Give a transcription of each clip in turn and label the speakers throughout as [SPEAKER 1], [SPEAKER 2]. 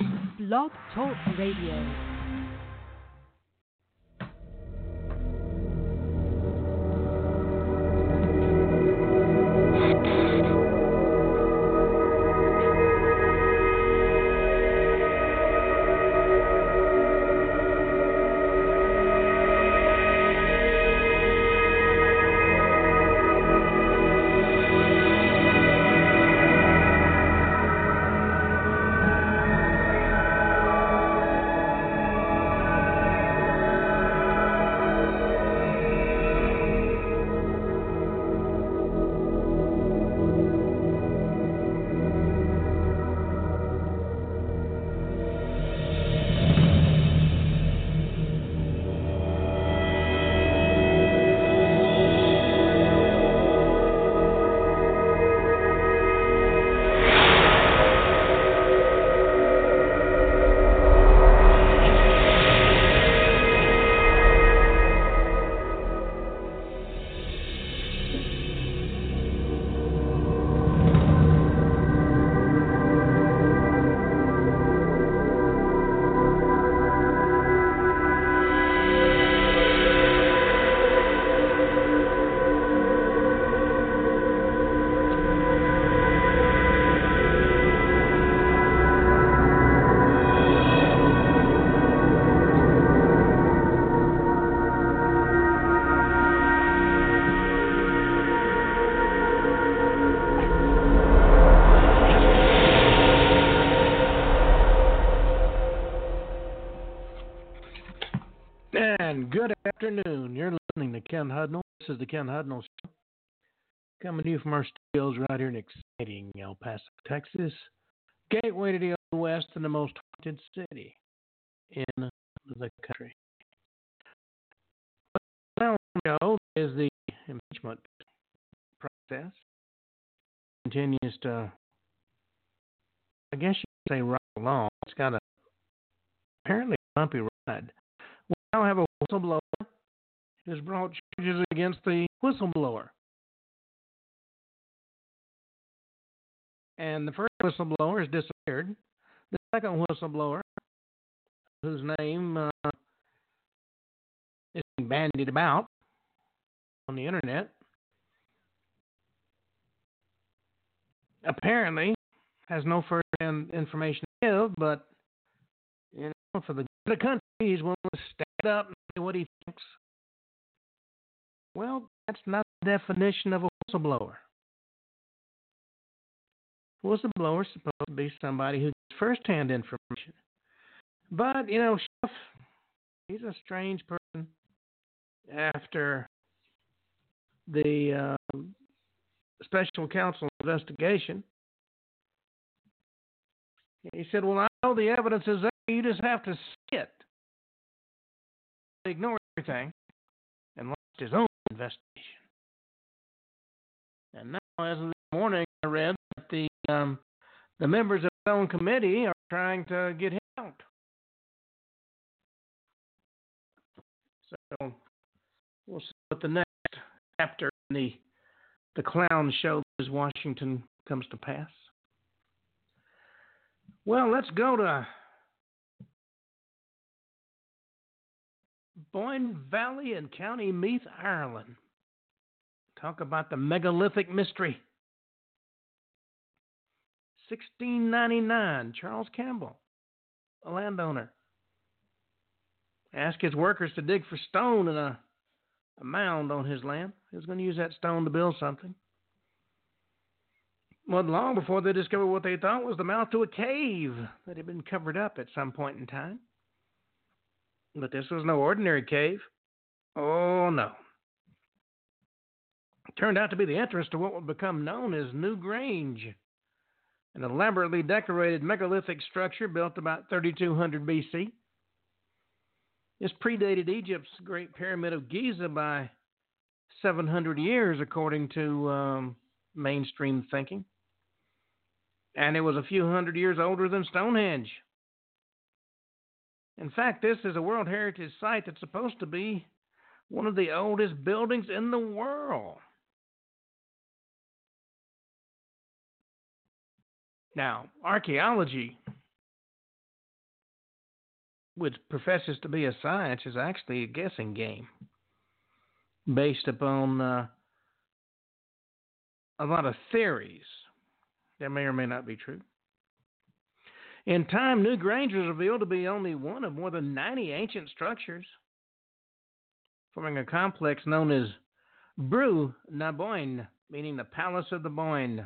[SPEAKER 1] Blog Talk Radio.
[SPEAKER 2] Good afternoon. You're listening to Ken Hudnall. This is the Ken Hudnall Show. Coming to you from our studios right here in exciting El Paso, Texas. Gateway to the Old West and the most haunted city in the country. Well, show is the impeachment process. Continues to, I guess you could say, right along. It's got a apparently bumpy ride. We now have a whistleblower has brought charges against the whistleblower. And the first whistleblower has disappeared. The second whistleblower, whose name is being bandied about on the internet, apparently has no further information to give, but for the good of the country, he's willing to stand up and say what he thinks. Well, that's not the definition of a whistleblower. A whistleblower is supposed to be somebody who gets first-hand information. But, Schiff, he's a strange person after the special counsel investigation. He said, well, I know the evidence is there. You just have to see it. He ignored everything and launched his own investigation. And now, as of this morning, I read that the members of his own committee are trying to get him out. So we'll see what the next chapter in the clown show that is Washington comes to pass. Well, let's go to Boyne Valley and County Meath, Ireland. Talk about the megalithic mystery. 1699, Charles Campbell, a landowner, asked his workers to dig for stone in a mound on his land. He was going to use that stone to build something. Wasn't long before they discovered what they thought was the mouth to a cave that had been covered up at some point in time. But this was no ordinary cave. Oh, no. It turned out to be the entrance to what would become known as New Grange, an elaborately decorated megalithic structure built about 3200 BC. This predated Egypt's Great Pyramid of Giza by 700 years, according to mainstream thinking. And it was a few hundred years older than Stonehenge. In fact, this is a World Heritage Site that's supposed to be one of the oldest buildings in the world. Now, archaeology which professes to be a science, is actually a guessing game based upon a lot of theories that may or may not be true. In time, Newgrange was revealed to be only one of more than 90 ancient structures, forming a complex known as Brú na Bóinne, meaning the Palace of the Boyne.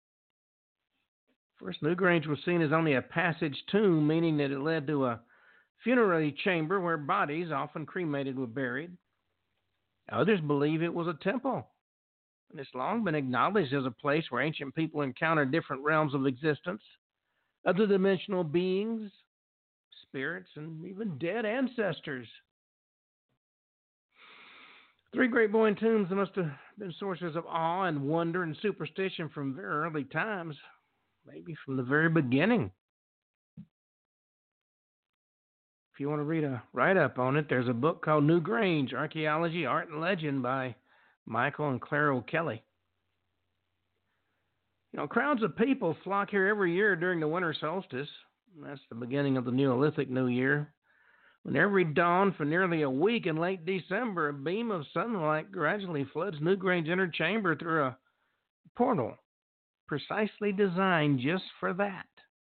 [SPEAKER 2] First, Newgrange was seen as only a passage tomb, meaning that it led to a funerary chamber where bodies, often cremated, were buried. Others believe it was a temple, and it's long been acknowledged as a place where ancient people encountered different realms of existence, other dimensional beings, spirits, and even dead ancestors. Three great Boyne tombs must have been sources of awe and wonder and superstition from very early times, maybe from the very beginning. If you want to read a write-up on it, there's a book called Newgrange, Archaeology, Art, and Legend by Michael and Claire O'Kelly. Crowds of people flock here every year during the winter solstice. That's the beginning of the Neolithic New Year. When every dawn for nearly a week in late December, a beam of sunlight gradually floods Newgrange inner chamber through a portal precisely designed just for that.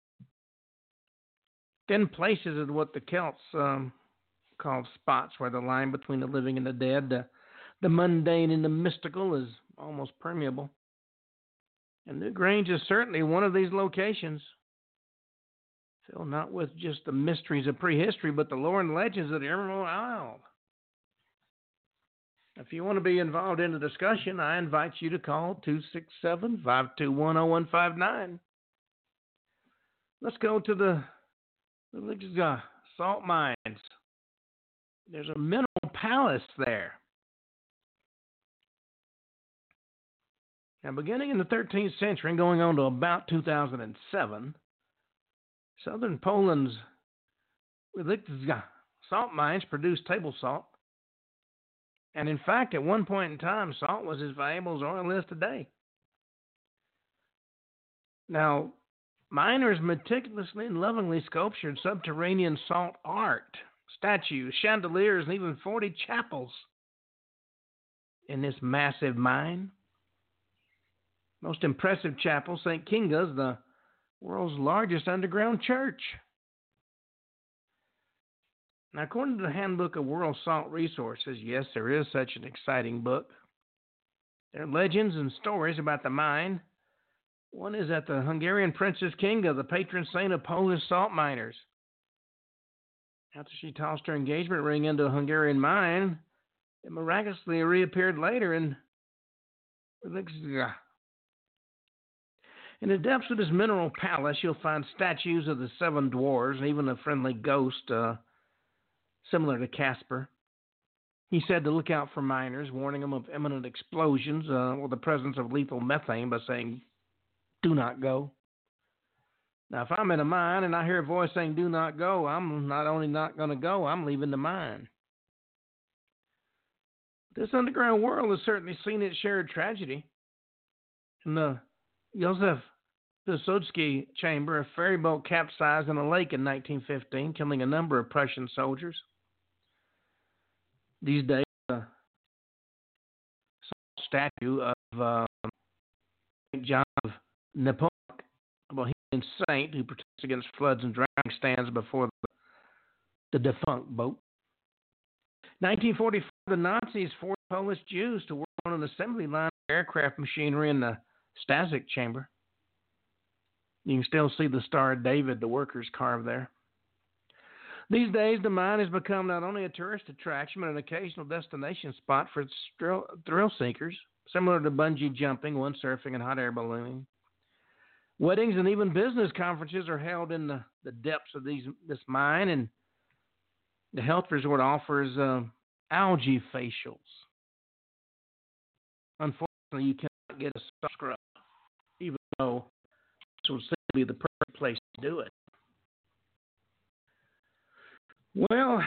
[SPEAKER 2] 10 places is what the Celts called spots where the line between the living and the dead, the mundane and the mystical, is almost permeable. And Newgrange is certainly one of these locations, filled not with just the mysteries of prehistory, but the lore and legends of the Emerald Isle. If you want to be involved in the discussion, I invite you to call 267-521-0159. Let's go to the salt mines. There's a mineral palace there. Now, beginning in the 13th century and going on to about 2007, southern Poland's salt mines produced table salt. And in fact, at one point in time, salt was as valuable as oil is today. Now, miners meticulously and lovingly sculptured subterranean salt art, statues, chandeliers, and even 40 chapels in this massive mine. Most impressive chapel, St. Kinga's, the world's largest underground church. Now, according to the Handbook of World Salt Resources, yes, there is such an exciting book. There are legends and stories about the mine. One is that the Hungarian Princess Kinga, the patron saint of Polish salt miners, after she tossed her engagement ring into a Hungarian mine, it miraculously reappeared later in the depths of this mineral palace. You'll find statues of the seven dwarves and even a friendly ghost similar to Casper. He said to look out for miners, warning them of imminent explosions or the presence of lethal methane by saying, "Do not go." Now, if I'm in a mine and I hear a voice saying, "Do not go," I'm not only not going to go, I'm leaving the mine. This underground world has certainly seen its share of tragedy. In the Josef Piłsudski chamber, a ferry boat capsized in a lake in 1915, killing a number of Prussian soldiers. These days, a statue of St. John of Nepomuc, a Bohemian saint who protects against floods and drowning, stands before the defunct boat. 1944, the Nazis forced Polish Jews to work on an assembly line of aircraft machinery in the Stasik chamber. You can still see the Star of David, the workers carved there. These days, the mine has become not only a tourist attraction, but an occasional destination spot for thrill seekers, similar to bungee jumping, windsurfing, and hot air ballooning. Weddings and even business conferences are held in the depths of this mine, and the health resort offers algae facials. Unfortunately, you cannot get a salt scrub, even though this would seem to be the perfect place to do it. Well,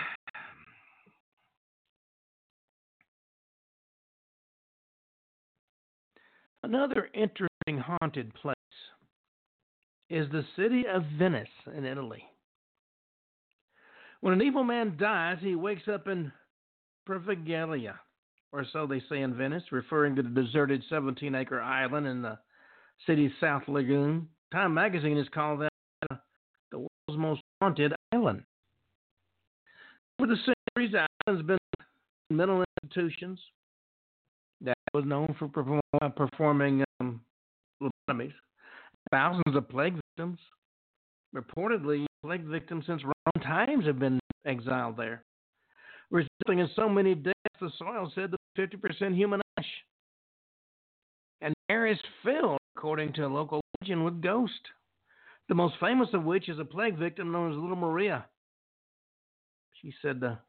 [SPEAKER 2] another interesting haunted place is the city of Venice in Italy. When an evil man dies, he wakes up in Praviglia, or so they say in Venice, referring to the deserted 17-acre island in the city's South Lagoon. Time magazine has called that the world's most haunted island. Over the centuries, the island's been mental institutions that was known for performing lobotomies. Thousands of plague victims. Reportedly, plague victims since Roman times have been exiled there, resulting in so many deaths, the soil said to be 50% human ash. And the air is filled, according to a local legend, with ghosts, the most famous of which is a plague victim known as Little Maria. She said to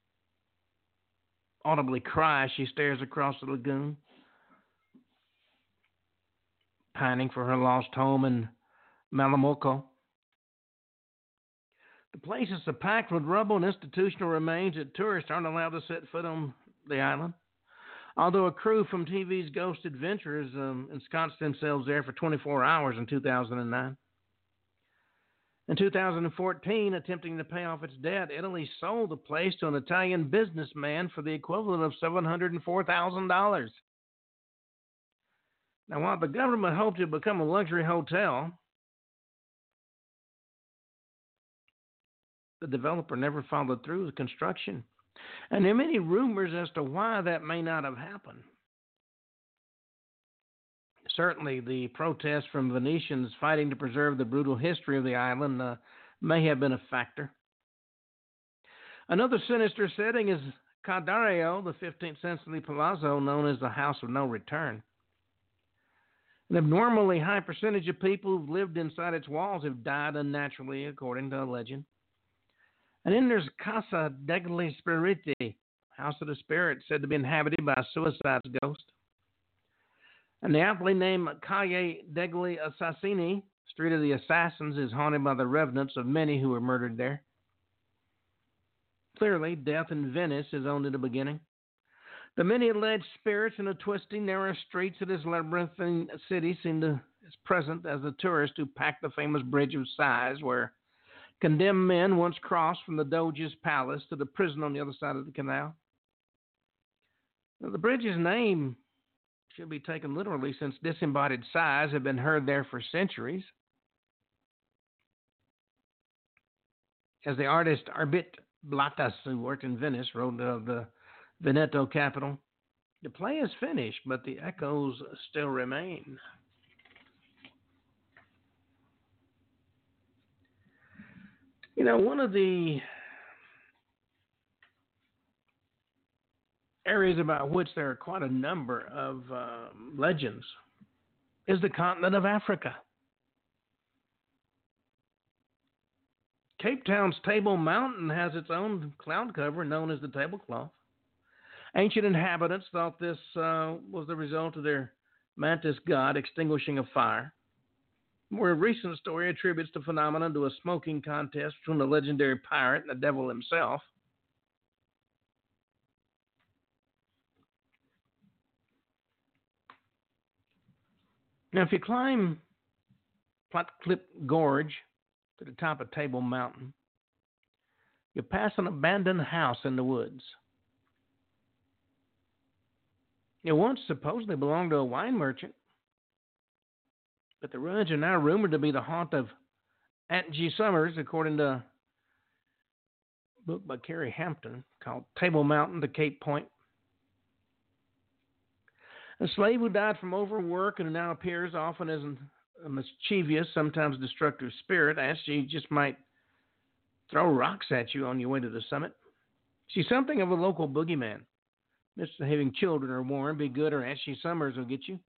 [SPEAKER 2] audibly cry as she stares across the lagoon, pining for her lost home in Malamocco. The place is so packed with rubble and institutional remains that tourists aren't allowed to set foot on the island. Although a crew from TV's Ghost Adventurers ensconced themselves there for 24 hours in 2009. In 2014, attempting to pay off its debt, Italy sold the place to an Italian businessman for the equivalent of $704,000. Now, while the government hoped to become a luxury hotel, the developer never followed through with construction. And there are many rumors as to why that may not have happened. Certainly, the protests from Venetians fighting to preserve the brutal history of the island may have been a factor. Another sinister setting is Cardario, the 15th century palazzo known as the House of No Return. An abnormally high percentage of people who've lived inside its walls have died unnaturally, according to a legend. And then there's Casa degli Spiriti, House of the Spirit, said to be inhabited by a suicide ghost. And the aptly named Calle degli Assassini, Street of the Assassins, is haunted by the revenants of many who were murdered there. Clearly, death in Venice is only the beginning. The many alleged spirits in the twisting, narrow streets of this labyrinthine city seem to as present as the tourists who packed the famous Bridge of Sighs, where condemned men once crossed from the Doge's palace to the prison on the other side of the canal. Now, the bridge's name should be taken literally, since disembodied sighs have been heard there for centuries. As the artist Arbit Blatas, who worked in Venice, wrote of the Veneto capital, the play is finished, but the echoes still remain. You know, one of the areas about which there are quite a number of legends is the continent of Africa. Cape Town's Table Mountain has its own cloud cover known as the tablecloth. Ancient inhabitants thought this was the result of their mantis god extinguishing a fire. A more recent story attributes the phenomenon to a smoking contest between the legendary pirate and the devil himself. Now, if you climb Platklip Gorge to the top of Table Mountain, you pass an abandoned house in the woods. It once supposedly belonged to a wine merchant, but the ruins are now rumored to be the haunt of Aunt G. Summers, according to a book by Carrie Hampton called Table Mountain to Cape Point. A slave who died from overwork and who now appears often as a mischievous, sometimes destructive spirit, asks you just might throw rocks at you on your way to the summit. She's something of a local boogeyman. Misbehaving children are warned, be good or Aunt G. Summers will get you.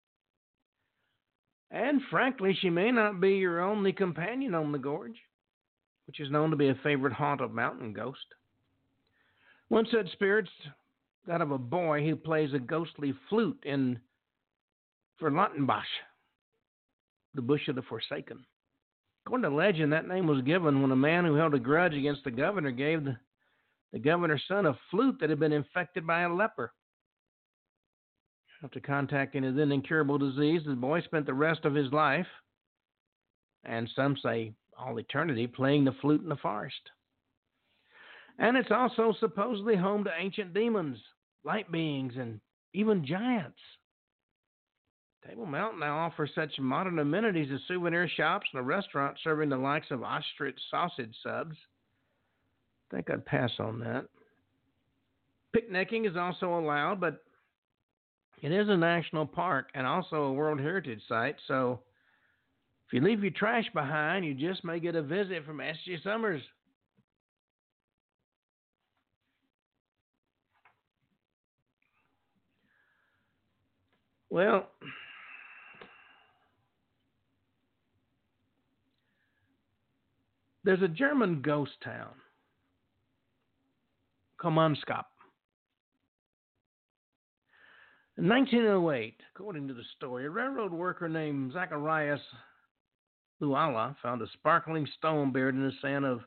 [SPEAKER 2] And frankly, she may not be your only companion on the gorge, which is known to be a favorite haunt of mountain ghosts. One such spirit's that of a boy who plays a ghostly flute in Verlottenbach, the Bush of the Forsaken. According to legend, that name was given when a man who held a grudge against the governor gave the governor's son a flute that had been infected by a leper. After contacting a then incurable disease, the boy spent the rest of his life, and some say all eternity, playing the flute in the forest. And it's also supposedly home to ancient demons, light beings, and even giants. Table Mountain now offers such modern amenities as souvenir shops and a restaurant serving the likes of ostrich sausage subs. I think I'd pass on that. Picnicking is also allowed, but it is a national park and also a World Heritage Site, so if you leave your trash behind, you just may get a visit from S.G. Summers. Well, there's a German ghost town, Komanskop. In 1908, according to the story, a railroad worker named Zacharias Luala found a sparkling stone buried in the sand of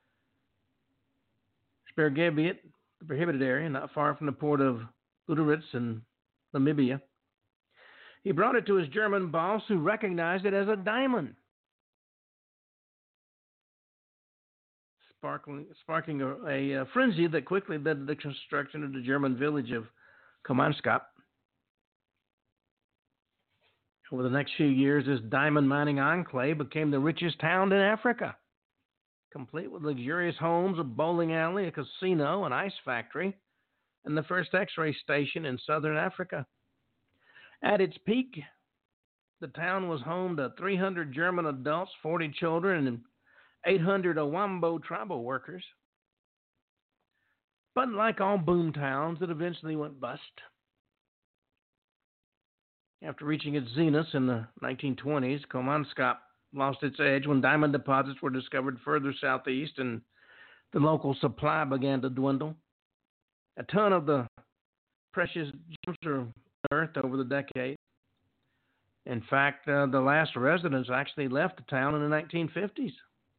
[SPEAKER 2] Spergebiet, the prohibited area, not far from the port of Uderitz in Namibia. He brought it to his German boss, who recognized it as a diamond, sparking a frenzy that quickly led to the construction of the German village of Komanskop. Over the next few years, this diamond mining enclave became the richest town in Africa, complete with luxurious homes, a bowling alley, a casino, an ice factory, and the first X-ray station in southern Africa. At its peak, the town was home to 300 German adults, 40 children, and 800 Owambo tribal workers. But like all boom towns, it eventually went bust. After reaching its zenith in the 1920s, Komanskop lost its edge when diamond deposits were discovered further southeast and the local supply began to dwindle. A ton of the precious gems are unearthed over the decade. In fact, the last residents actually left the town in the 1950s.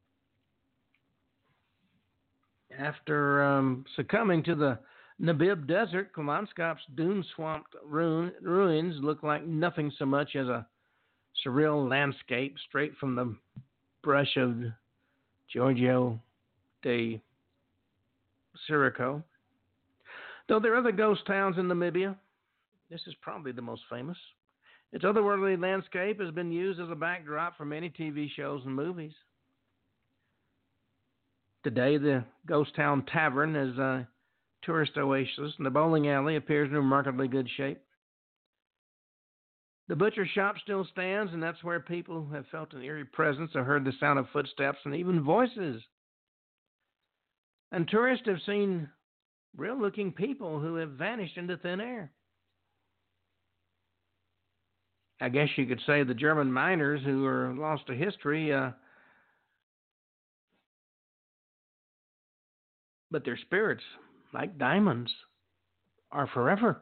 [SPEAKER 2] After succumbing to the Namib Desert, Komanskop's dune-swamped ruins look like nothing so much as a surreal landscape straight from the brush of Giorgio de Chirico. Though there are other ghost towns in Namibia, this is probably the most famous. Its otherworldly landscape has been used as a backdrop for many TV shows and movies. Today, the Ghost Town Tavern is a tourist oasis, and the bowling alley appears in remarkably good shape. The butcher shop still stands, and that's where people have felt an eerie presence or heard the sound of footsteps and even voices. And tourists have seen real-looking people who have vanished into thin air. I guess you could say the German miners who are lost to history, but their spirits, like diamonds, are forever.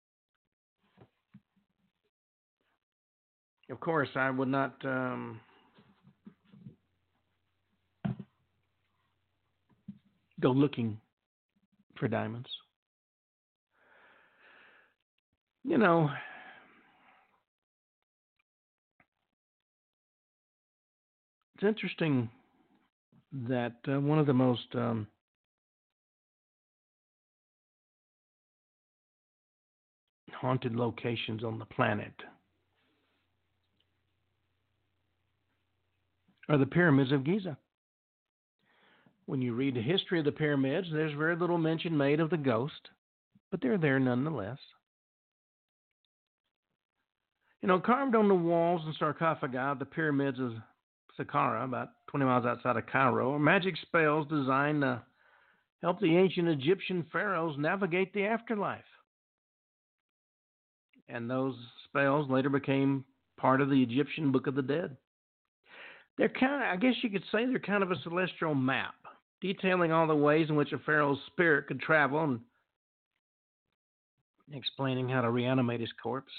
[SPEAKER 2] Of course, I would not go looking for diamonds. You know, it's interesting that one of the most haunted locations on the planet are the pyramids of Giza. When you read the history of the pyramids, there's very little mention made of the ghost, but they're there nonetheless. You know, carved on the walls and sarcophagi of the pyramids of Saqqara, about 20 miles outside of Cairo, are magic spells designed to help the ancient Egyptian pharaohs navigate the afterlife. And those spells later became part of the Egyptian Book of the Dead. They're I guess you could say they're kind of a celestial map, detailing all the ways in which a pharaoh's spirit could travel and explaining how to reanimate his corpse.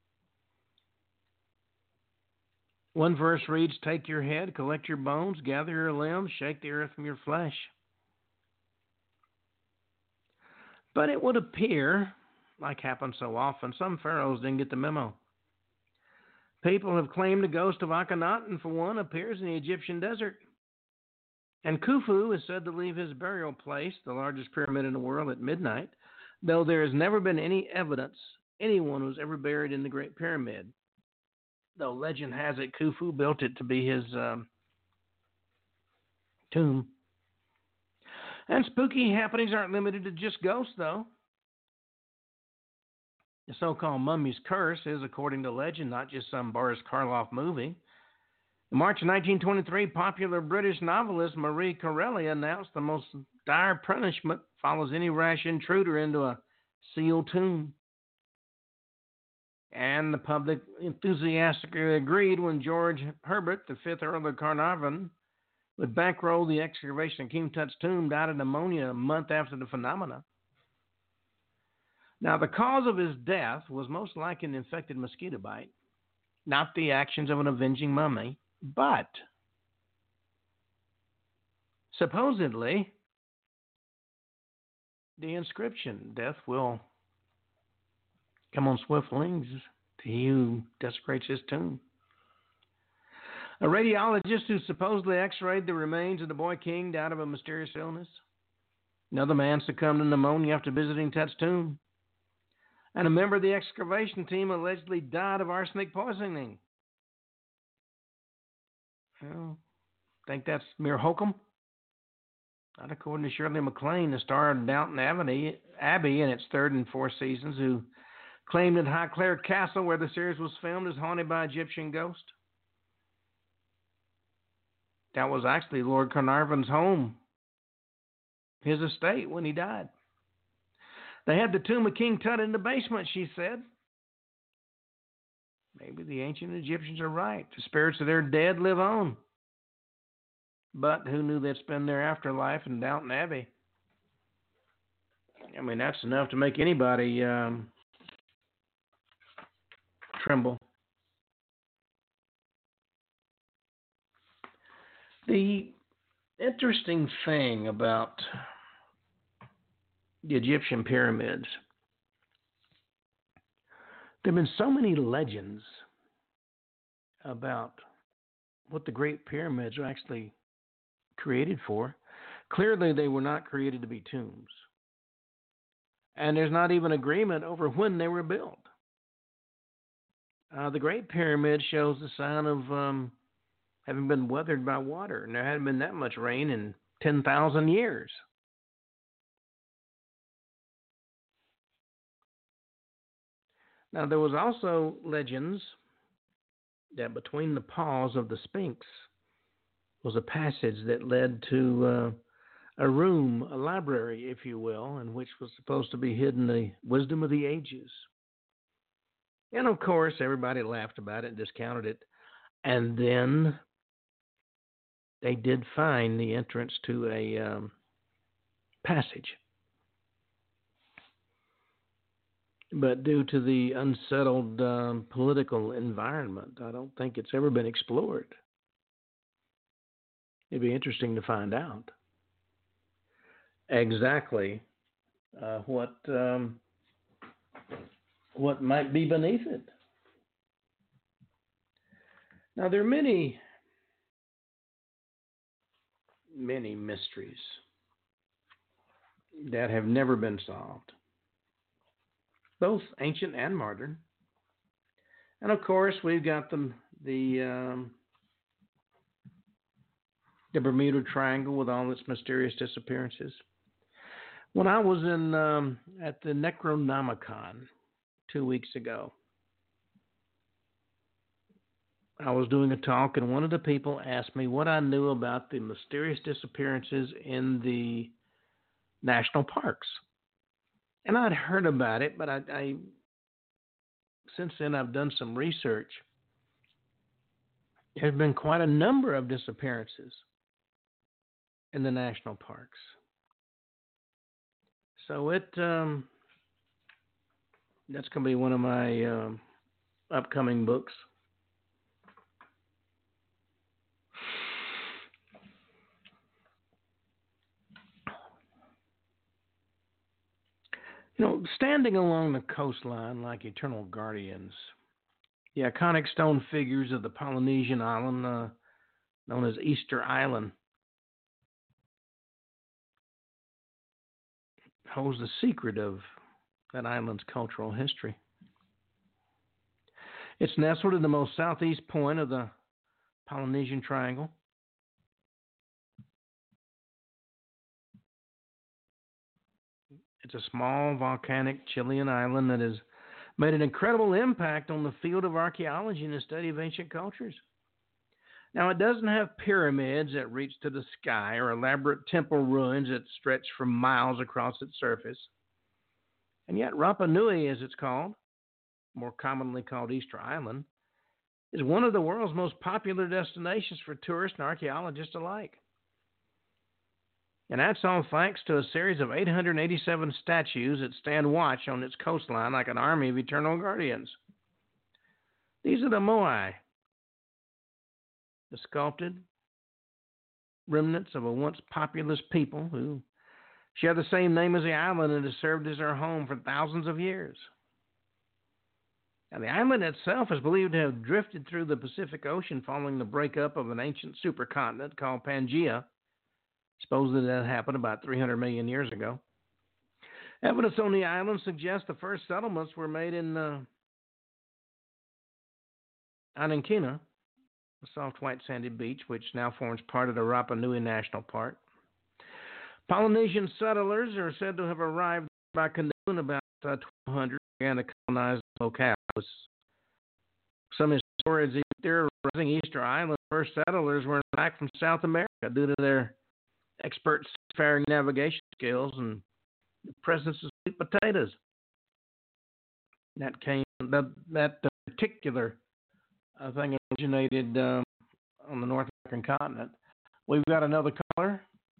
[SPEAKER 2] One verse reads, "Take your head, collect your bones, gather your limbs, shake the earth from your flesh." But it would appear, like happens so often, some pharaohs didn't get the memo. People have claimed the ghost of Akhenaten, for one, appears in the Egyptian desert. And Khufu is said to leave his burial place, the largest pyramid in the world, at midnight, though there has never been any evidence anyone was ever buried in the Great Pyramid. Though legend has it Khufu built it to be his tomb. And spooky happenings aren't limited to just ghosts, though. The so-called mummy's curse is, according to legend, not just some Boris Karloff movie. In March of 1923, popular British novelist Marie Corelli announced the most dire punishment follows any rash intruder into a sealed tomb. And the public enthusiastically agreed when George Herbert, the 5th Earl of Carnarvon, would bankroll the excavation of King Tut's tomb, died of pneumonia a month after the phenomena. Now, the cause of his death was most likely an infected mosquito bite, not the actions of an avenging mummy, but supposedly the inscription, "Death will come on swift wings to he who desecrates his tomb." A radiologist who supposedly x-rayed the remains of the boy king died of a mysterious illness. Another man succumbed to pneumonia after visiting Tut's tomb. And a member of the excavation team allegedly died of arsenic poisoning. Well, think that's mere hokum? Not according to Shirley MacLaine, the star of Downton Abbey in its 3rd and 4th seasons, who claimed that Highclere Castle, where the series was filmed, is haunted by Egyptian ghosts. That was actually Lord Carnarvon's home, his estate, when he died. They had the tomb of King Tut in the basement, she said. Maybe the ancient Egyptians are right. The spirits of their dead live on. But who knew they'd spend their afterlife in Downton Abbey? I mean, that's enough to make anybody tremble. The interesting thing about the Egyptian pyramids, there have been so many legends about what the Great Pyramids are actually created for. Clearly, they were not created to be tombs. And there's not even agreement over when they were built. The Great Pyramid shows the sign of having been weathered by water, and there hadn't been that much rain in 10,000 years. Now, there was also legends that between the paws of the Sphinx was a passage that led to a room, a library, if you will, in which was supposed to be hidden the wisdom of the ages. And, of course, everybody laughed about it and discounted it. And then they did find the entrance to a passage. But due to the unsettled political environment, I don't think it's ever been explored. It'd be interesting to find out exactly what might be beneath it. Now, there are many mysteries that have never been solved, both ancient and modern. And of course, we've got the Bermuda Triangle with all its mysterious disappearances. When I was at the Necronomicon 2 weeks ago, I was doing a talk, and one of the people asked me what I knew about the mysterious disappearances in the national parks. And I'd heard about it, but I since then I've done some research. There's been quite a number of disappearances in the national parks. So that's going to be one of my upcoming books. You know, standing along the coastline like eternal guardians, the iconic stone figures of the Polynesian island known as Easter Island holds the secret of that island's cultural history. It's nestled in the most southeast point of the Polynesian Triangle. It's a small volcanic Chilean island that has made an incredible impact on the field of archaeology and the study of ancient cultures. Now, it doesn't have pyramids that reach to the sky or elaborate temple ruins that stretch for miles across its surface. And yet, Rapa Nui, as it's called, more commonly called Easter Island, is one of the world's most popular destinations for tourists and archaeologists alike. And that's all thanks to a series of 887 statues that stand watch on its coastline like an army of eternal guardians. These are the Moai, the sculpted remnants of a once populous people who share the same name as the island and has served as their home for thousands of years. Now, the island itself is believed to have drifted through the Pacific Ocean following the breakup of an ancient supercontinent called Pangaea. Supposedly that happened about 300 million years ago. Evidence on the island suggests the first settlements were made in Anankina, a soft white sandy beach, which now forms part of the Rapa Nui National Park. Polynesian settlers are said to have arrived by canoe in about 1200 and began to colonize the locale. Some historians theorizing Easter Island first settlers were in fact from South America due to their expert seafaring navigation skills and the presence of sweet potatoes. That particular thing originated on the North American continent. We've got another caller.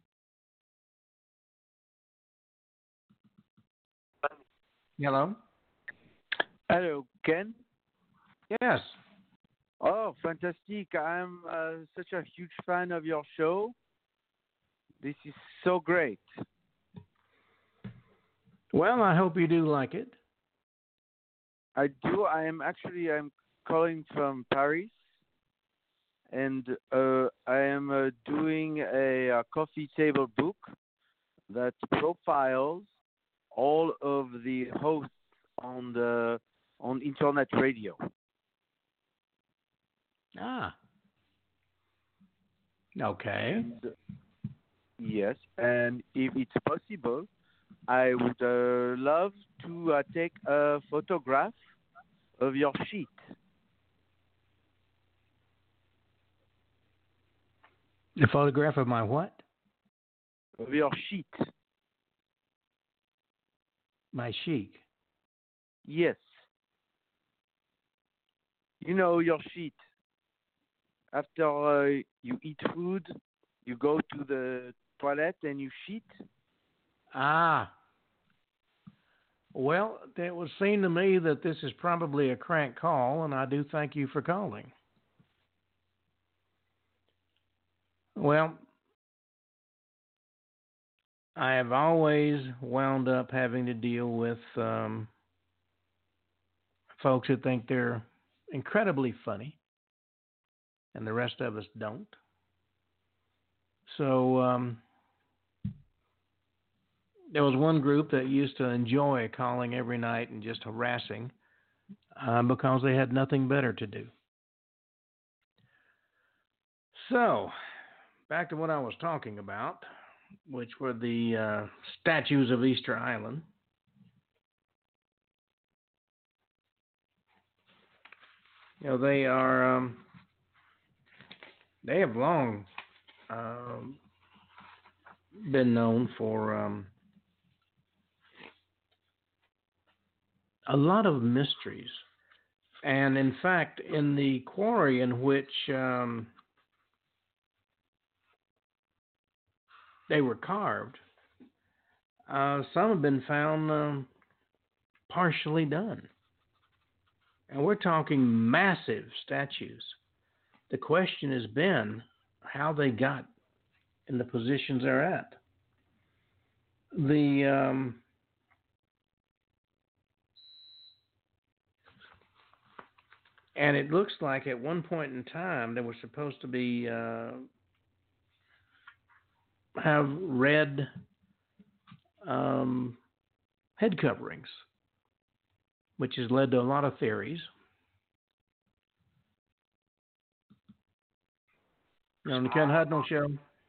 [SPEAKER 2] Hello.
[SPEAKER 3] Hello, Ken.
[SPEAKER 2] Yes.
[SPEAKER 3] Oh, fantastic. I'm such a huge fan of your show. This is so great.
[SPEAKER 2] Well, I hope you do like it.
[SPEAKER 3] I do. I'm calling from Paris, and I am doing a coffee table book that profiles all of the hosts on internet radio.
[SPEAKER 2] Ah. Okay.
[SPEAKER 3] Yes, and if it's possible, I would love to take a photograph of your sheet.
[SPEAKER 2] A photograph of my what?
[SPEAKER 3] Of your sheet.
[SPEAKER 2] My chic.
[SPEAKER 3] Yes. You know your sheet. After you eat food, you go to the toilet and you shit.
[SPEAKER 2] Ah. Well, it would seem to me that this is probably a crank call, and I do thank you for calling. Well, I have always wound up having to deal with folks who think they're incredibly funny, and the rest of us don't. So there was one group that used to enjoy calling every night and just harassing because they had nothing better to do. So, back to what I was talking about, which were the statues of Easter Island. You know, they have long been known for a lot of mysteries. And in fact, in the quarry in which they were carved, some have been found partially done. And we're talking massive statues. The question has been how they got in the positions they're at. And it looks like at one point in time they were supposed to be have red head coverings, which has led to a lot of theories. You're on the Ken Hudnall Show.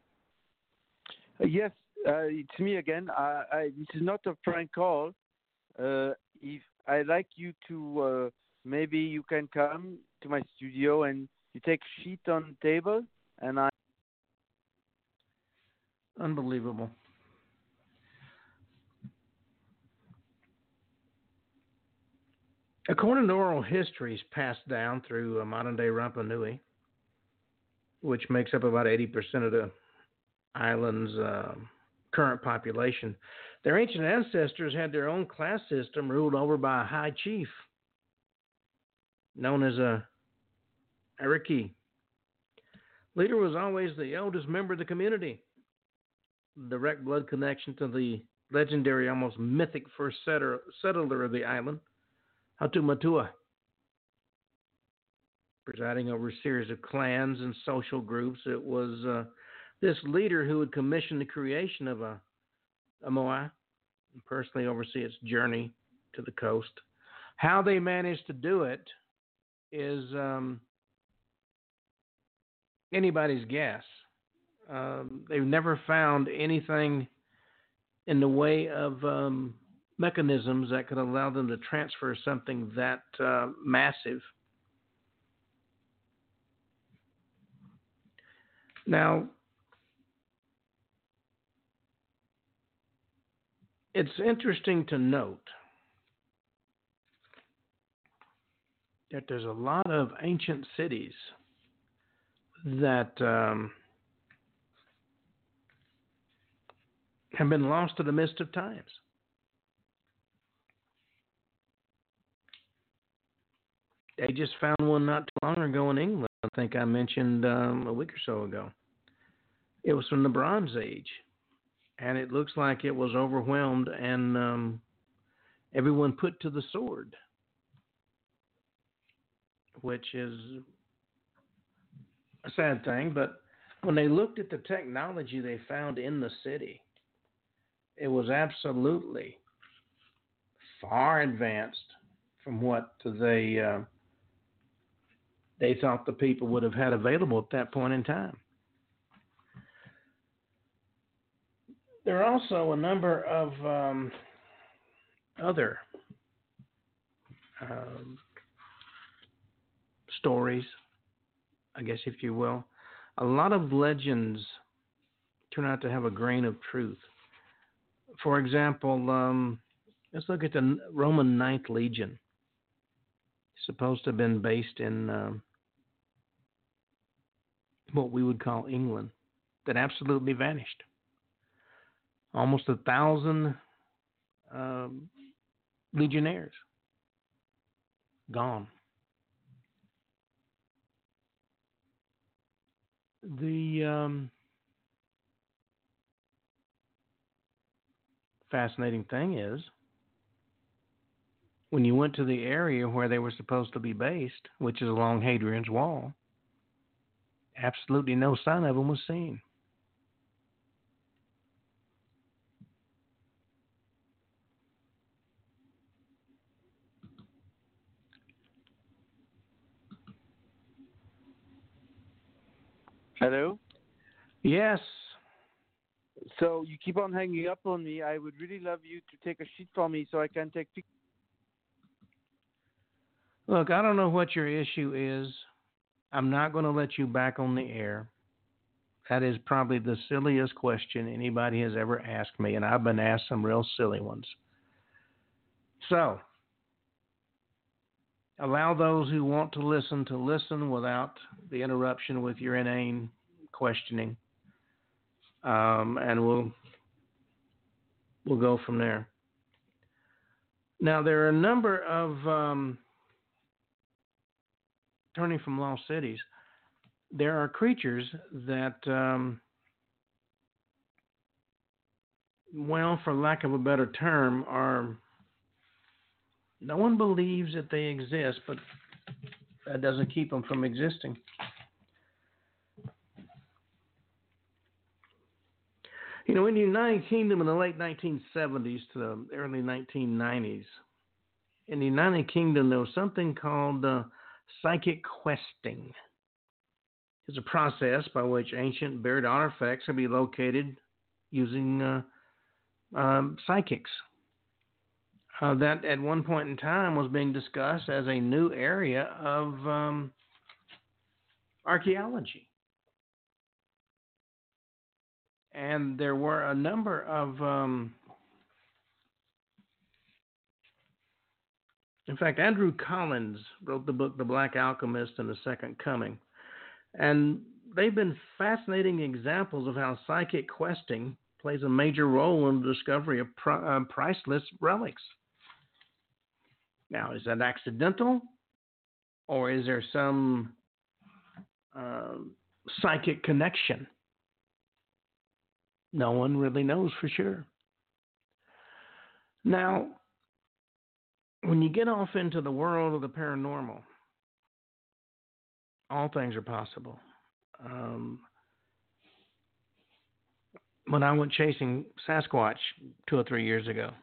[SPEAKER 3] Yes, it's me again. This is not a prank call. If I'd like you to, maybe you can come to my studio and you take sheet on the table, and I.
[SPEAKER 2] Unbelievable. According to oral histories passed down through modern-day Rapa Nui, which makes up about 80% of the island's current population, their ancient ancestors had their own class system ruled over by a high chief known as a Ariki. Leader was always the eldest member of the community. Direct blood connection to the legendary, almost mythic first settler of the island, Hatumatua, presiding over a series of clans and social groups. It was this leader who would commission the creation of a moai and personally oversee its journey to the coast. How they managed to do it is anybody's guess. They've never found anything in the way of mechanisms that could allow them to transfer something that massive. Now, it's interesting to note that there's a lot of ancient cities that have been lost to the mist of times. They just found one not too long ago in England. I think I mentioned a week or so ago. It was from the Bronze Age, and it looks like it was overwhelmed and everyone put to the sword, which is a sad thing. But when they looked at the technology they found in the city, it was absolutely far advanced from what they thought the people would have had available at that point in time. There are also a number of other stories, I guess, if you will. A lot of legends turn out to have a grain of truth. For example, let's look at the Roman Ninth Legion. It's supposed to have been based in what we would call England, that absolutely vanished. Almost 1,000 legionnaires gone. The fascinating thing is, when you went to the area where they were supposed to be based, which is along Hadrian's Wall, absolutely no sign of them was seen.
[SPEAKER 3] Hello?
[SPEAKER 2] Yes.
[SPEAKER 3] So you keep on hanging up on me. I would really love you to take a sheet for me so I can take pictures.
[SPEAKER 2] Look, I don't know what your issue is. I'm not going to let you back on the air. That is probably the silliest question anybody has ever asked me, and I've been asked some real silly ones. So, allow those who want to listen without the interruption with your inane questioning, and we'll go from there. Now, there are a number of turning from lost cities. There are creatures that, well, for lack of a better term, no one believes that they exist, but that doesn't keep them from existing. You know, in the United Kingdom in the late 1970s to the early 1990s, in the United Kingdom there was something called psychic questing. It's a process by which ancient buried artifacts can be located using psychics. That at one point in time was being discussed as a new area of archaeology. And there were a number of, in fact, Andrew Collins wrote the book The Black Alchemist and the Second Coming. And they've been fascinating examples of how psychic questing plays a major role in the discovery of priceless relics. Now, is that accidental, or is there some psychic connection? No one really knows for sure. Now, when you get off into the world of the paranormal, all things are possible. When I went chasing Sasquatch 2 or 3 years ago,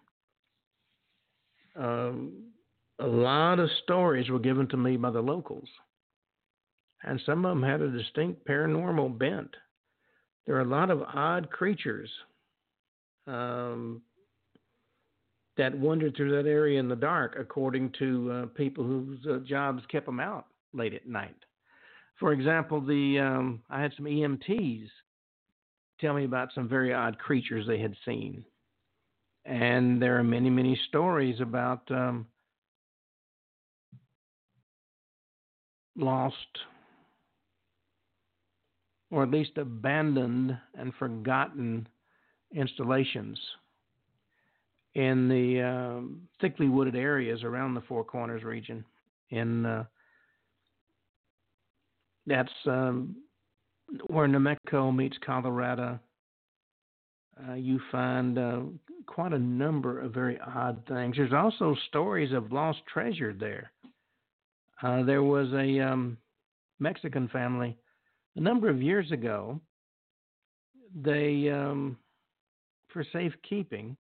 [SPEAKER 2] a lot of stories were given to me by the locals, and some of them had a distinct paranormal bent. There are a lot of odd creatures that wandered through that area in the dark, according to people whose jobs kept them out late at night. For example, I had some EMTs tell me about some very odd creatures they had seen. And there are many, many stories about lost, or at least abandoned and forgotten installations in the thickly wooded areas around the Four Corners region. That's where New Mexico meets Colorado. You find quite a number of very odd things. There's also stories of lost treasure there. There was a Mexican family a number of years ago. They, for safekeeping,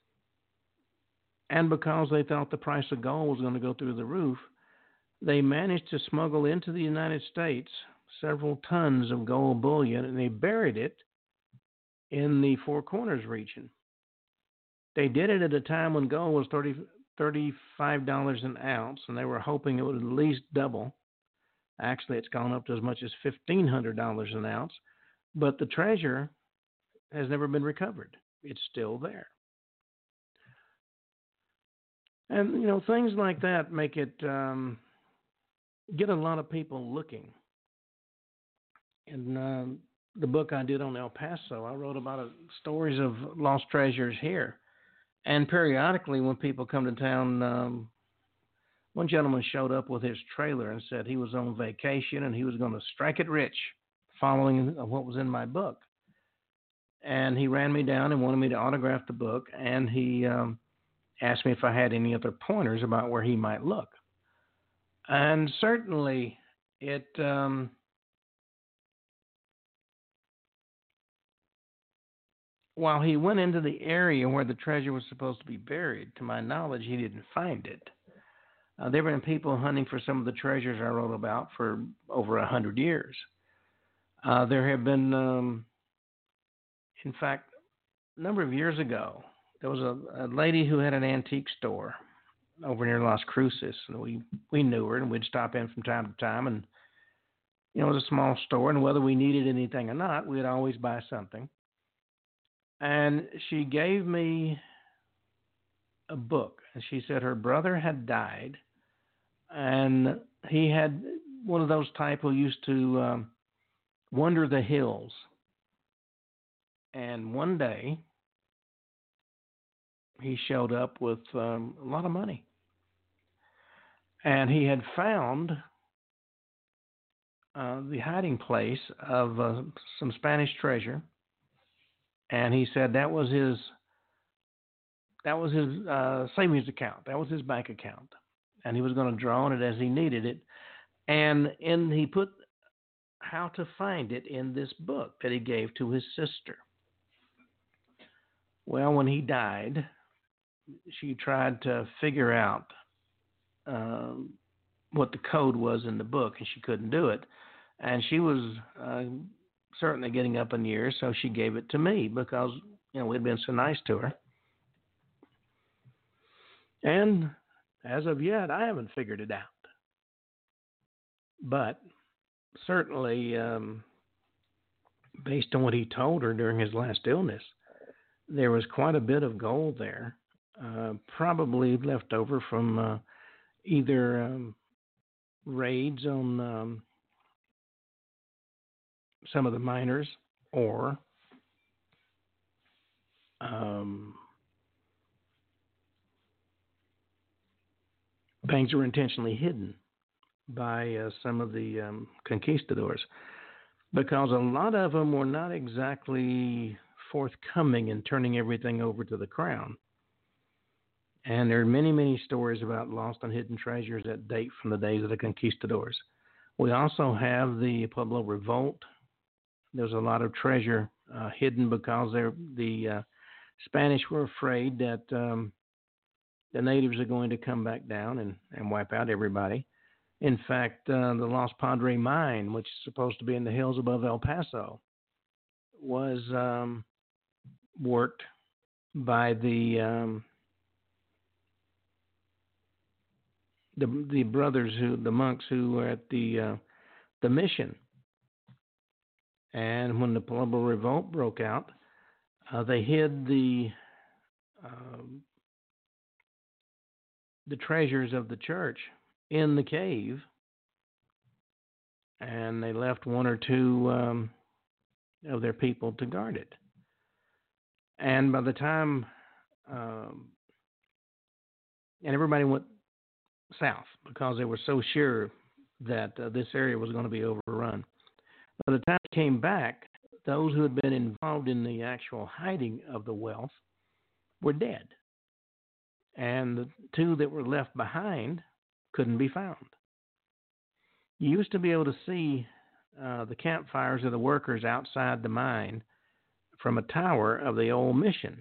[SPEAKER 2] and because they thought the price of gold was going to go through the roof, they managed to smuggle into the United States several tons of gold bullion, and they buried it in the Four Corners region. They did it at a time when gold was $35 an ounce, and they were hoping it would at least double. Actually, it's gone up to as much as $1,500 an ounce, but the treasure has never been recovered. It's still there. And, you know, things like that make it get a lot of people looking. In the book I did on El Paso, I wrote about stories of lost treasures here. And periodically, when people come to town, one gentleman showed up with his trailer and said he was on vacation and he was going to strike it rich, following what was in my book. And he ran me down and wanted me to autograph the book, and he asked me if I had any other pointers about where he might look. And certainly it while he went into the area where the treasure was supposed to be buried, to my knowledge, he didn't find it. There have been people hunting for some of the treasures I wrote about for over 100 years. There have been, in fact, a number of years ago, there was a lady who had an antique store over near Las Cruces, and we knew her, and we'd stop in from time to time, and it was a small store, and whether we needed anything or not, we'd always buy something. And she gave me a book, and she said her brother had died, and he had one of those type who used to wander the hills. And one day, he showed up with a lot of money. And he had found the hiding place of some Spanish treasure. And he said that was his savings account. That was his bank account. And he was going to draw on it as he needed it. And he put how to find it in this book that he gave to his sister. Well, when he died, she tried to figure out um, what the code was in the book, and she couldn't do it. And she was certainly getting up in years, so she gave it to me because we'd been so nice to her. And as of yet, I haven't figured it out. But certainly, based on what he told her during his last illness, there was quite a bit of gold there, probably left over from either raids on some of the miners or things were intentionally hidden by some of the conquistadors, because a lot of them were not exactly forthcoming in turning everything over to the crown. And there are many, many stories about lost and hidden treasures that date from the days of the conquistadors. We also have the Pueblo Revolt. There's a lot of treasure hidden because the Spanish were afraid that the natives are going to come back down and wipe out everybody. In fact, the Los Padre mine, which is supposed to be in the hills above El Paso, was worked by the brothers, the monks who were at the mission. And when the Pueblo Revolt broke out, they hid the treasures of the church in the cave, and they left one or two of their people to guard it. And by the time, and everybody went south because they were so sure that this area was going to be overrun. By the time they came back, those who had been involved in the actual hiding of the wealth were dead. And the two that were left behind couldn't be found. You used to be able to see the campfires of the workers outside the mine from a tower of the old mission.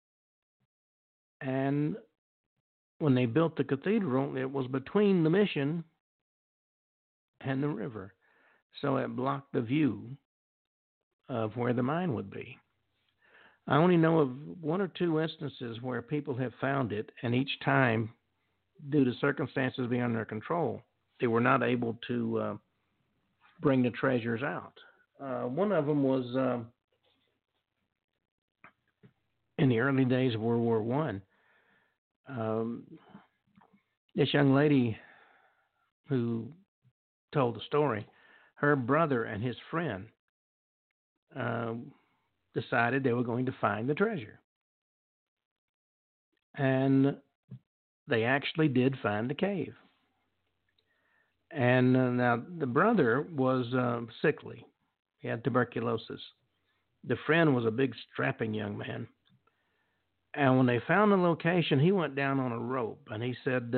[SPEAKER 2] And when they built the cathedral, it was between the mission and the river. So it blocked the view of where the mine would be. I only know of one or two instances where people have found it, and each time, due to circumstances beyond their control, they were not able to bring the treasures out. One of them was in the early days of World War I. This young lady who told the story, her brother and his friend decided they were going to find the treasure. And they actually did find the cave. And now the brother was sickly. He had tuberculosis. The friend was a big, strapping young man. And when they found the location, he went down on a rope, and he said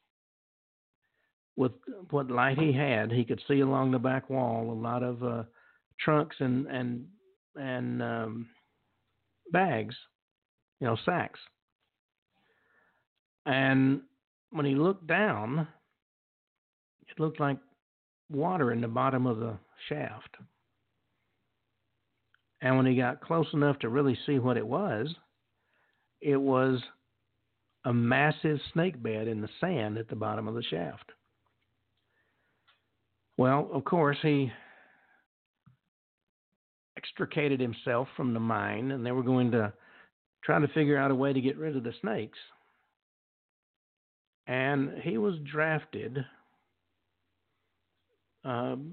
[SPEAKER 2] with what light he had, he could see along the back wall a lot of trunks and bags, sacks. And when he looked down, it looked like water in the bottom of the shaft. And when he got close enough to really see what it was a massive snake bed in the sand at the bottom of the shaft. Well, of course, he extricated himself from the mine, and they were going to try to figure out a way to get rid of the snakes. And he was drafted and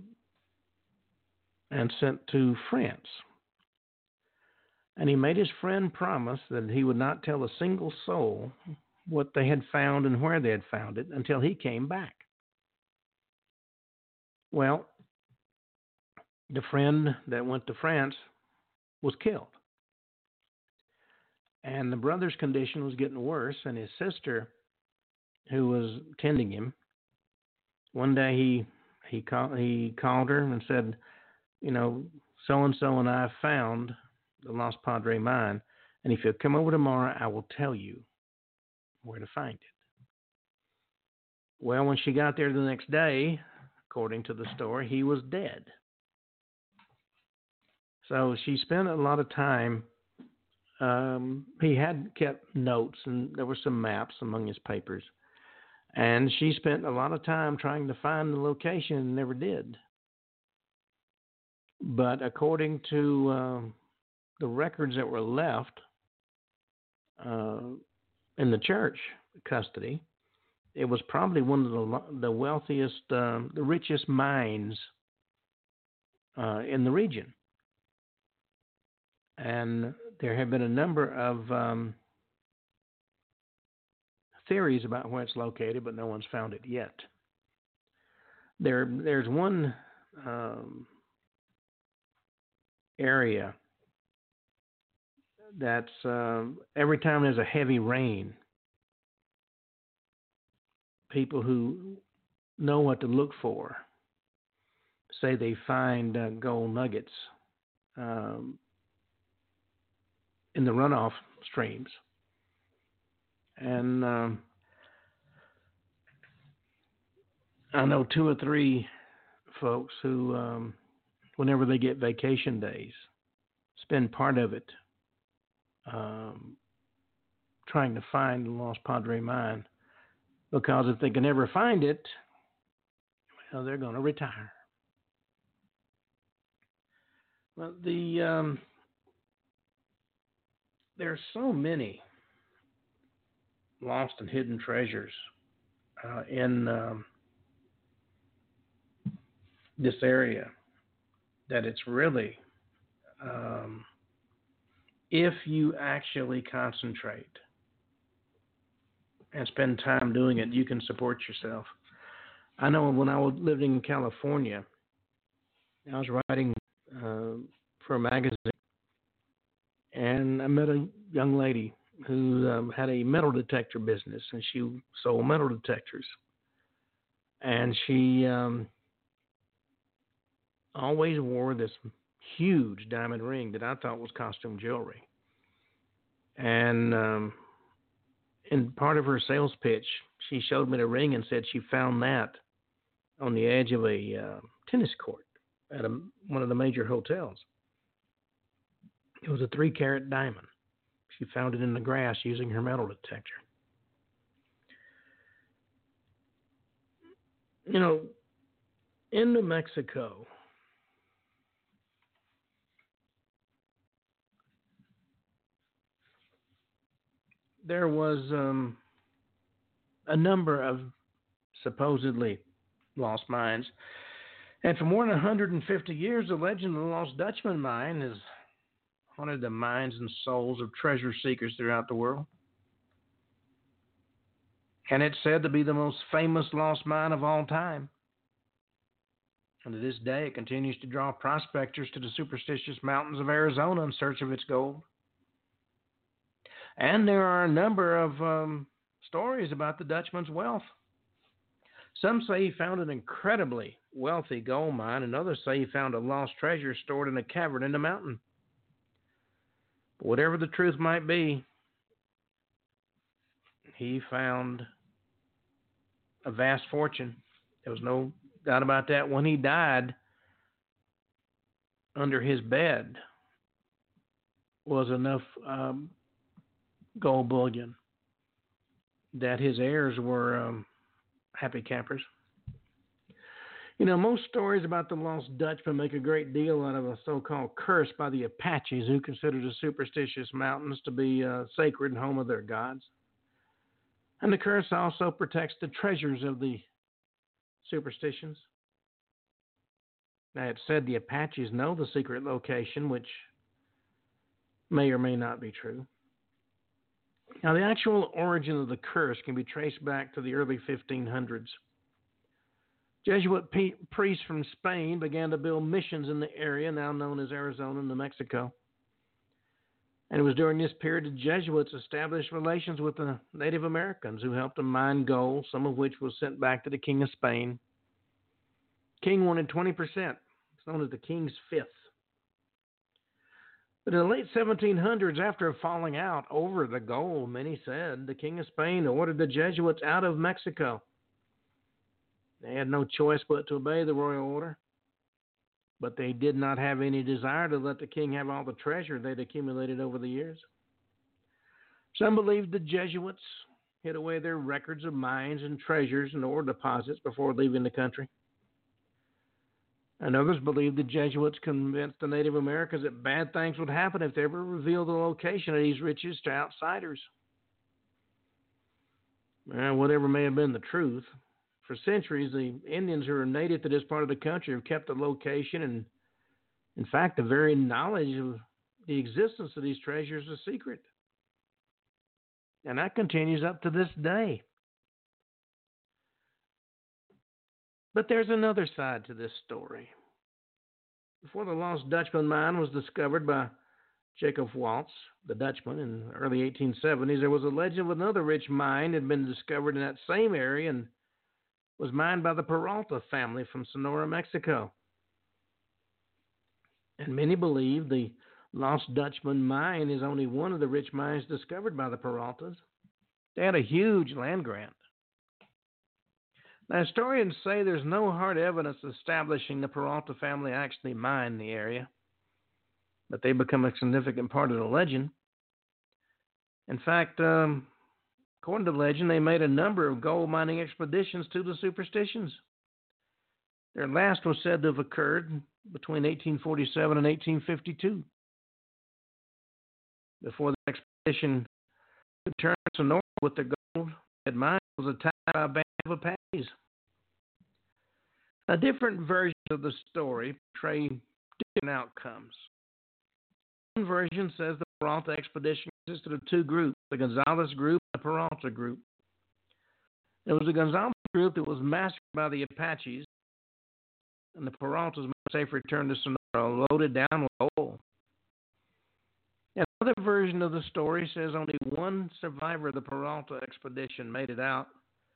[SPEAKER 2] sent to France. And he made his friend promise that he would not tell a single soul what they had found and where they had found it until he came back. Well, the friend that went to France was killed. And the brother's condition was getting worse, and his sister, who was tending him, one day he called her and said, so-and-so and I found the Los Padre mine, And if you'll come over tomorrow, I will tell you where to find it. Well, when she got there the next day, according to the story, he was dead. So she spent a lot of time. He had kept notes, and there were some maps among his papers. And she spent a lot of time trying to find the location and never did. But according to the records that were left in the church custody, it was probably one of the wealthiest, the richest mines in the region. And there have been a number of theories about where it's located, but no one's found it yet. There's one area that's every time there's a heavy rain, people who know what to look for say they find gold nuggets in the runoff streams. And I know 2 or 3 folks who, whenever they get vacation days, spend part of it trying to find the Lost Padre mine, because if they can never find it, well, they're going to retire. Well, there's so many lost and hidden treasures in this area that it's really, if you actually concentrate and spend time doing it, you can support yourself. I know when I was living in California, I was writing for a magazine, and I met a young lady who had a metal detector business, and she sold metal detectors. And she always wore this huge diamond ring that I thought was costume jewelry. And in part of her sales pitch, she showed me the ring and said she found that on the edge of a tennis court at one of the major hotels. It was a 3-carat diamond. She found it in the grass using her metal detector. You know, in New Mexico, there was a number of supposedly lost mines. And for more than 150 years, the legend of the Lost Dutchman mine has haunted the minds and souls of treasure seekers throughout the world. And it's said to be the most famous lost mine of all time. And to this day, it continues to draw prospectors to the superstitious mountains of Arizona in search of its gold. And there are a number of stories about the Dutchman's wealth. Some say he found an incredibly wealthy gold mine, and others say he found a lost treasure stored in a cavern in the mountain. But whatever the truth might be, he found a vast fortune. There was no doubt about that. When he died, under his bed was enough gold bullion that his heirs were happy campers. You know, most stories about the Lost Dutchman make a great deal out of a so-called curse by the Apaches, who consider the superstitious mountains to be sacred and home of their gods. And the curse also protects the treasures of the superstitions. Now, it's said the Apaches know the secret location, which may or may not be true. Now, the actual origin of the curse can be traced back to the early 1500s. Jesuit priests from Spain began to build missions in the area now known as Arizona and New Mexico. And it was during this period the Jesuits established relations with the Native Americans who helped them mine gold, some of which was sent back to the King of Spain. King wanted 20%. It's known as the King's Fifth. But in the late 1700s, after a falling out over the gold, many said, the King of Spain ordered the Jesuits out of Mexico. They had no choice but to obey the royal order. But they did not have any desire to let the king have all the treasure they'd accumulated over the years. Some believed the Jesuits hid away their records of mines and treasures and ore deposits before leaving the country. And others believed the Jesuits convinced the Native Americans that bad things would happen if they ever revealed the location of these riches to outsiders. Well, whatever may have been the truth, for centuries, the Indians who are native to this part of the country have kept the location and, in fact, the very knowledge of the existence of these treasures a secret. And that continues up to this day. But there's another side to this story. Before the Lost Dutchman mine was discovered by Jacob Waltz, the Dutchman, in the early 1870s, there was a legend of another rich mine that had been discovered in that same area and was mined by the Peralta family from Sonora, Mexico. And many believe the Lost Dutchman mine is only one of the rich mines discovered by the Peraltas. They had a huge land grant. Now, historians say there's no hard evidence establishing the Peralta family actually mined the area, but they become a significant part of the legend. In fact, according to legend, they made a number of gold mining expeditions to the Superstitions. Their last was said to have occurred between 1847 and 1852. Before the expedition returned to Sonora with the gold at mine was attacked by a band of Apaches. A different version of the story portray different outcomes. One version says the Peralta expedition consisted of two groups, the Gonzales group and the Peralta group. There was a Gonzales group that was massacred by the Apaches, and the Peraltas made a safe return to Sonora, loaded down with gold. Another version of the story says only one survivor of the Peralta expedition made it out.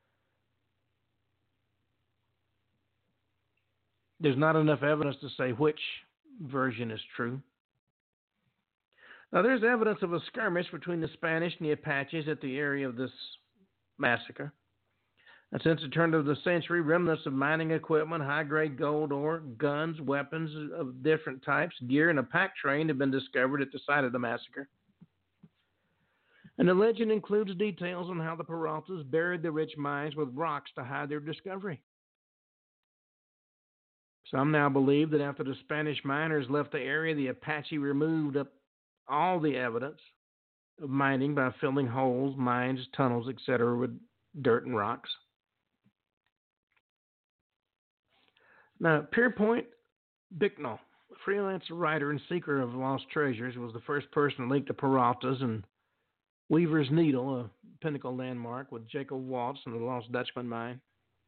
[SPEAKER 2] There's not enough evidence to say which version is true. Now, there's evidence of a skirmish between the Spanish and the Apaches at the area of this massacre. And since the turn of the century, remnants of mining equipment, high-grade gold ore, guns, weapons of different types, gear, and a pack train have been discovered at the site of the massacre. And the legend includes details on how the Peraltas buried the rich mines with rocks to hide their discovery. Some now believe that after the Spanish miners left the area, the Apache removed up all the evidence of mining by filling holes, mines, tunnels, etc. with dirt and rocks. Now, Pierpont Bicknell, a freelance writer and seeker of lost treasures, was the first person linked to Peraltas and Weaver's Needle, a pinnacle landmark, with Jacob Waltz and the Lost Dutchman mine.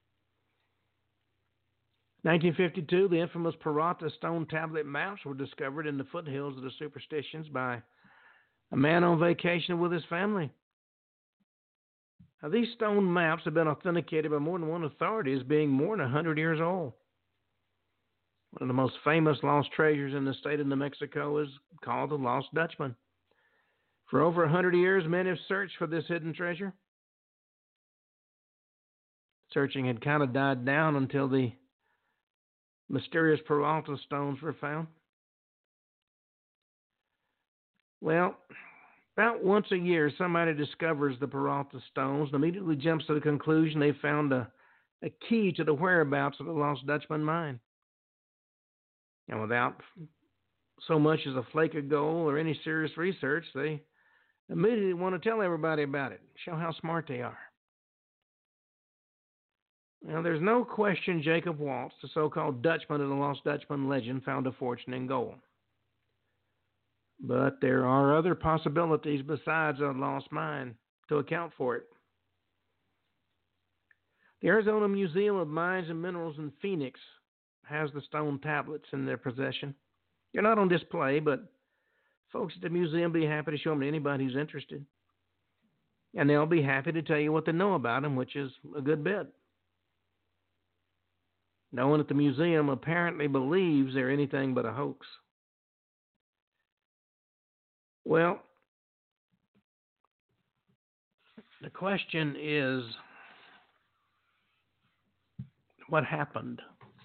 [SPEAKER 2] 1952, the infamous Peralta stone tablet maps were discovered in the foothills of the Superstitions by a man on vacation with his family. Now, these stone maps have been authenticated by more than one authority as being more than 100 years old. One of the most famous lost treasures in the state of New Mexico is called the Lost Dutchman. For over 100 years, men have searched for this hidden treasure. Searching had kind of died down until the mysterious Peralta stones were found. Well, about once a year, somebody discovers the Peralta stones and immediately jumps to the conclusion they found a key to the whereabouts of the Lost Dutchman mine. And without so much as a flake of gold or any serious research, they immediately want to tell everybody about it, show how smart they are. Now, there's no question Jacob Waltz, the so-called Dutchman of the Lost Dutchman legend, found a fortune in gold. But there are other possibilities besides a lost mine to account for it. The Arizona Museum of Mines and Minerals in Phoenix has the stone tablets in their possession. They're not on display, but folks at the museum will be happy to show them to anybody who's interested. And they'll be happy to tell you what they know about them, which is a good bit. No one at the museum apparently believes they're anything but a hoax. Well, the question is, what happened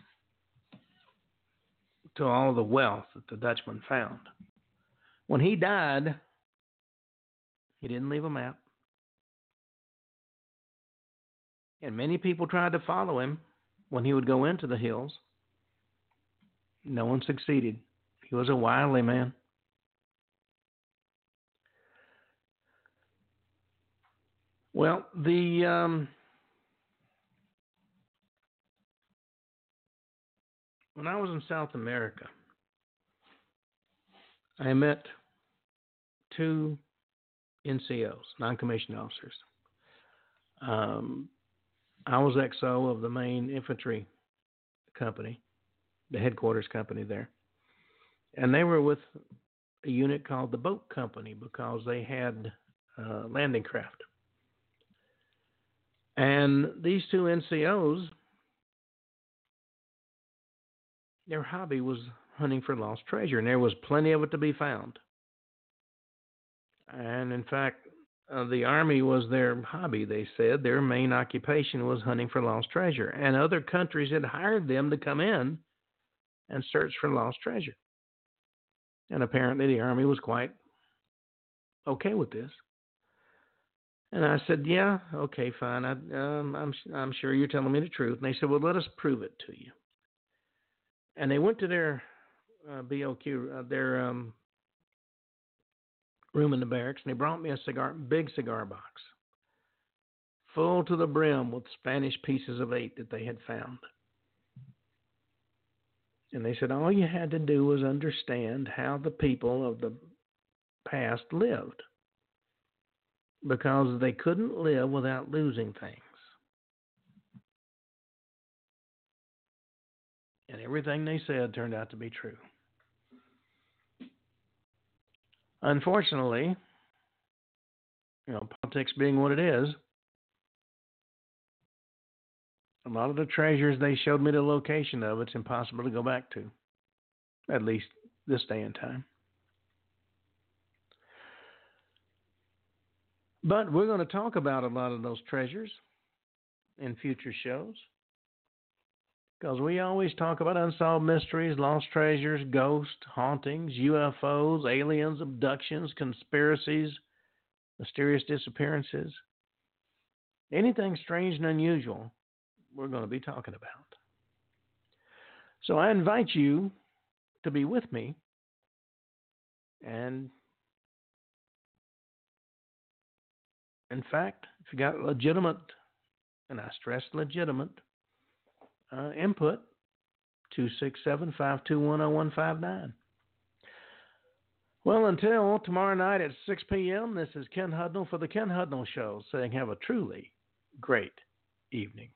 [SPEAKER 2] to all the wealth that the Dutchman found? When he died, he didn't leave a map. And many people tried to follow him when he would go into the hills. No one succeeded. He was a wily man. Well, when I was in South America, I met two NCOs, non-commissioned officers. I was XO of the main infantry company, the headquarters company there. And they were with a unit called the Boat Company because they had landing craft. And these two NCOs, their hobby was hunting for lost treasure, and there was plenty of it to be found. And in fact, the Army was their hobby, they said. Their main occupation was hunting for lost treasure. And other countries had hired them to come in and search for lost treasure. And apparently the Army was quite okay with this. And I said, yeah, okay, fine. I'm sure you're telling me the truth. And they said, well, let us prove it to you. And they went to their BOQ, their room in the barracks, and they brought me a big cigar box, full to the brim with Spanish pieces of 8 that they had found. And they said all you had to do was understand how the people of the past lived, because they couldn't live without losing things. And everything they said turned out to be true. Unfortunately, politics being what it is, a lot of the treasures they showed me the location of, it's impossible to go back to, at least this day and time. But we're going to talk about a lot of those treasures in future shows, because we always talk about unsolved mysteries, lost treasures, ghosts, hauntings, UFOs, aliens, abductions, conspiracies, mysterious disappearances. Anything strange and unusual, we're going to be talking about. So I invite you to be with me, and in fact, if you got legitimate, and I stress legitimate, input, 267-521-0159. Well, until tomorrow night at 6 p.m., this is Ken Hudnall for the Ken Hudnall Show, saying have a truly great evening.